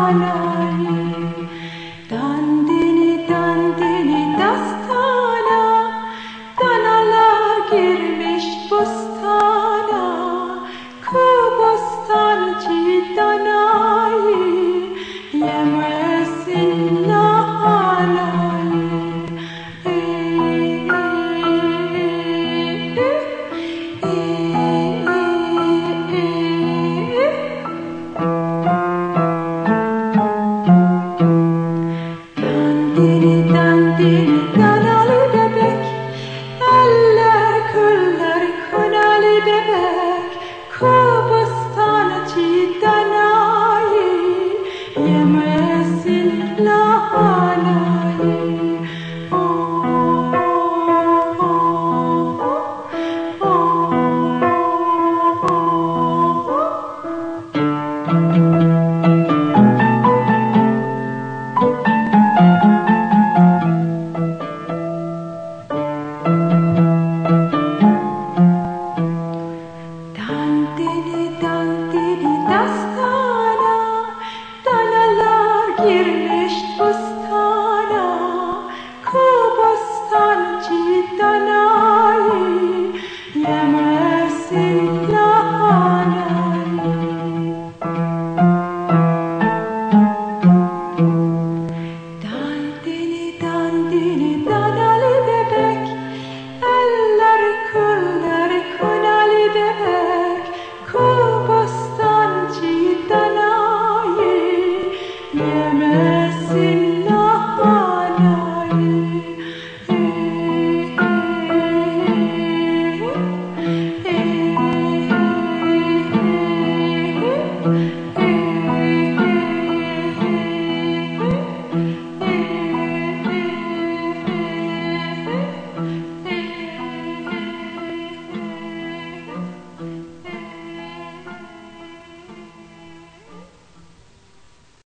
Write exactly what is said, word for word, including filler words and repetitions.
Dandini dandini dastana, danalar girmiş bostana, kubostancı danayı yemesin lahanayı. Dandini dandini danalı bebek, eller kırlar kınalı bebek, kubostancı danayı yemesin lahanayı. Oh, oh, oh, Dandini dandini dastana, danalar girmiş bostana.